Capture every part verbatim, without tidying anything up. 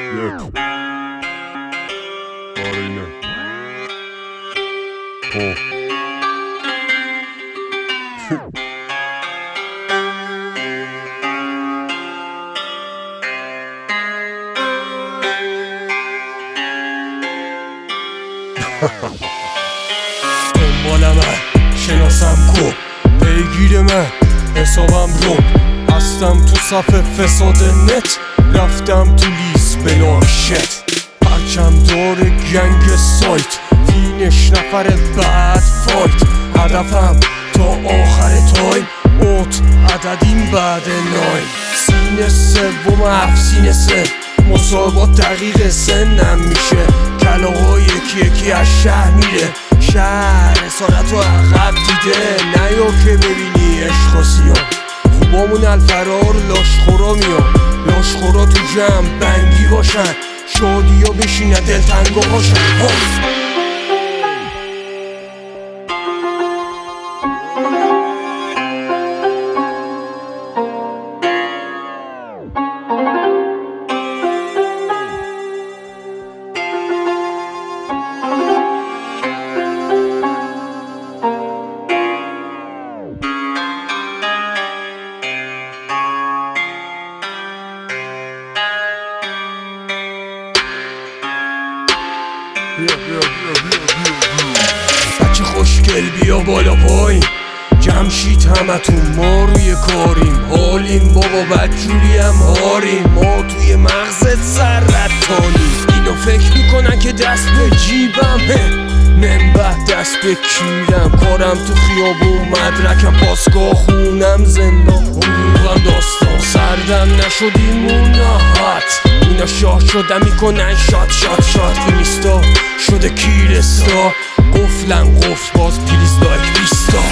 یک آرینه تو دنبال من شناسم کو پیگیر من حسابم رو هستم تو صف فساد نت رفتم تو لیست بلاشت پرچم دار گنگ سایت فینش نفر بعد فایت هدفم تا آخر تایم اوت عددیم بعد نایم سینه سوم هفت سینه سه مصابات دقیق سنم میشه کلاها یکی یکی از شهر میره شهر اسارت و عقب دیده نیا که ببینی عشق و سیاه خوبامون الفرار لاشخورا میان لاشخورا تو جمع بندی باشن شادی ها بشینه دلتنگا باشن بچه خوشگل بیا بالا پایین جمشید همتون ما روی کاریم حالیم بابا بدجوری هم هاریم ما توی مغزت سرطانیم اینو فکر میکنن که دست به جیبمه منبه دست به کیرم کارم تو خیابون مدرکم پاسگاه خونم زندان حقوقم داستان سردم نشدیم نهات اینا شاه شدم میکنن شات شات شات فینیستا شده کیرستا قفلم قفل باز پلیز لایک بیستا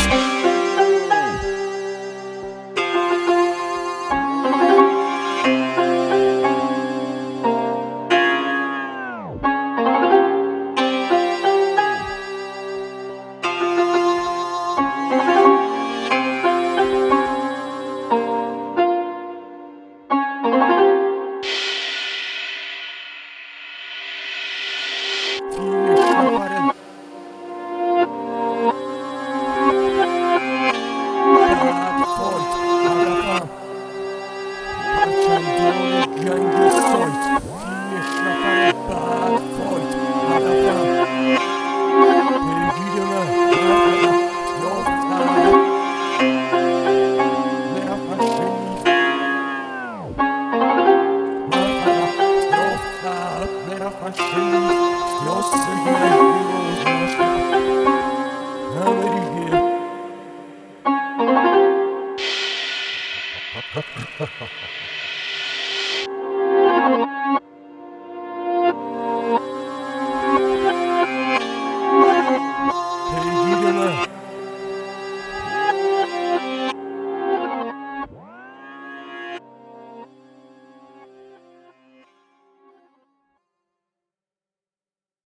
Ha ha ha ha.